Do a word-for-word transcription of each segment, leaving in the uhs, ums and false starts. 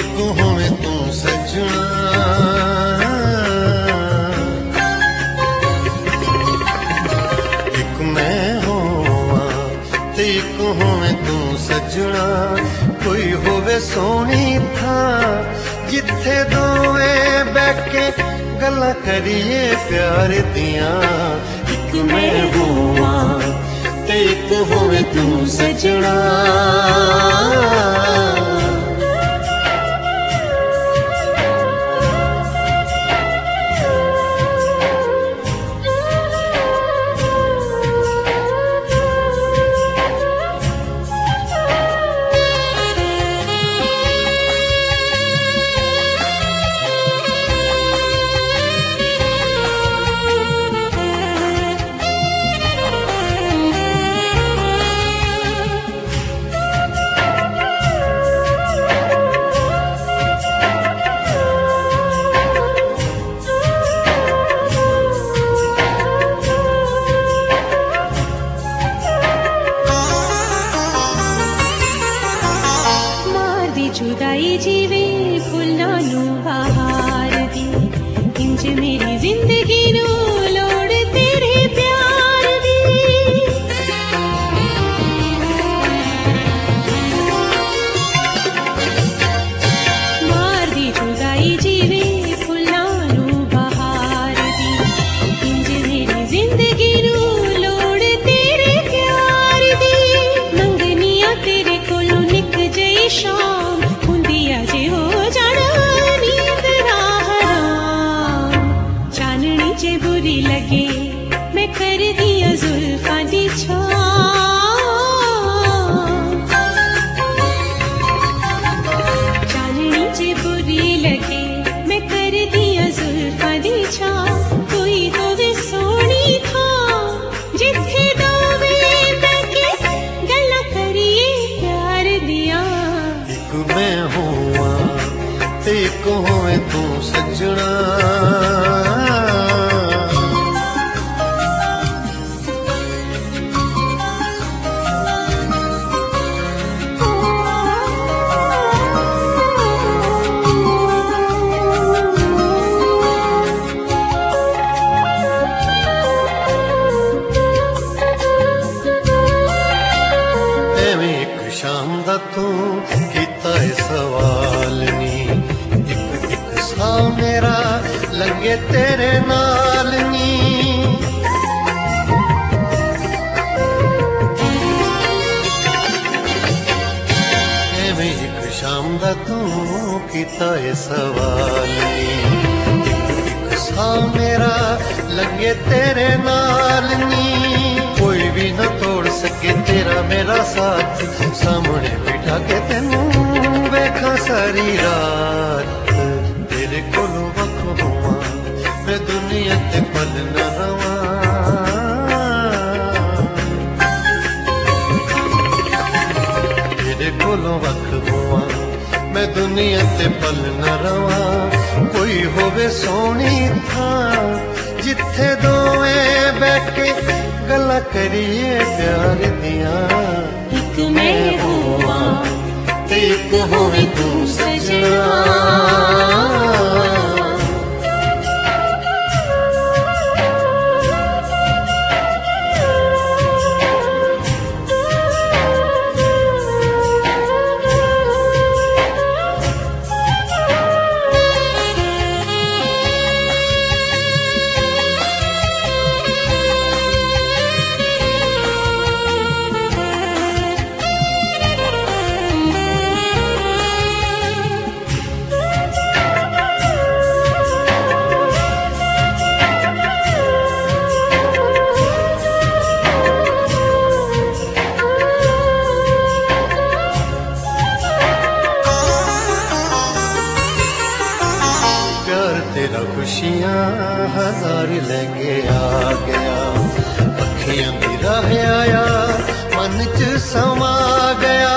एक होवे तू सजना, एक मैं होवा ते एक होवे तू सजना। कोई होवे सोनी था जिथे दोवें बैठे गल्लां करिए प्यार दियां। एक मैं होवा ते एक होवे तू सजना। जुदाई जीवे फुल्लां नू बहार दी, इंज मेरी जिंदगी नू लोड़ तेरे प्यार दी। मार दी जुदाई जीवे फुल्लां नू बहार दी, इंज मेरी जिंदगी नू लोड़ तेरे प्यार दी। मंगनिया तेरे कोलों निक जई शाम बुरी लगे मैं कर दिया जुल्फां दी चांदनी जे बुरी लगे मैं कर दिया जुल्फां दी छां। कोई होवे सोनी था जिथे दोवें बैठे गल्लां करिए प्यार दियां। एक मैं होवा ते एक होवे तू सजना। शाम दा तू कीता सवाल नी, एक एक सा मेरा लगे तेरे नाल नी। एवें एक शाम दा तू कीता सवाल नी, एक एक सा मेरा लगे तेरे नाल नी। कोई भी ना तोड़ सके तेरा मेरा साथ, सामने बिठा के तेनू वेखा सारी रात। तेरे कोलों वख होवां मैं दुनिया ते पल ना रवां। तेरे कोलों वख होवां मैं दुनिया ते पल ना रवां। कोई होवे सोनी था जिथे दोवें बैठे गल्लां करिए प्यार दियां। एक मैं होवा ते एक होवे तू सजना। तेरा खुशियां हजार लेके आ गया, अखियां दी राह आया मन च समा गया।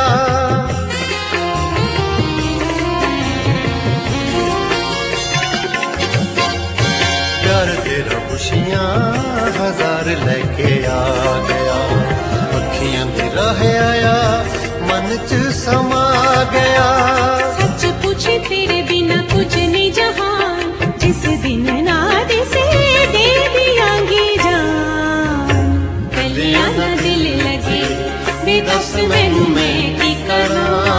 प्यार तेरा खुशियां हजार लेके आ गया, अखियां दी राह आया मन च समा गया। सच पूछे मैनू मैं की करां।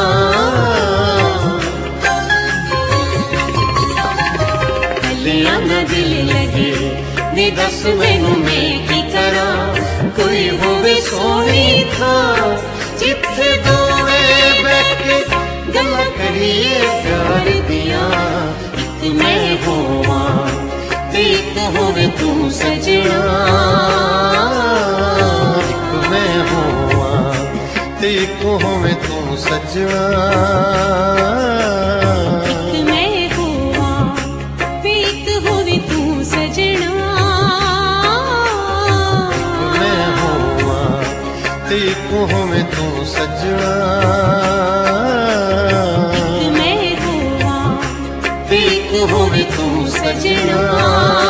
कलियां ना दिल लगे नी दस मैनू मैं की करां। कोई होवे सोहनी थां जिथे दोवें बैठ के गल्लां करिए प्यार दियां। एक मैं होवां ते एक होवे तू सजना। एक मैं होवां ते एक होवे तू सजना। एक मैं होवां ते एक होवे तू सजना। मैं होवां ते एक होवे तू सजना। एक मैं होवां ते एक होवे तू सजना।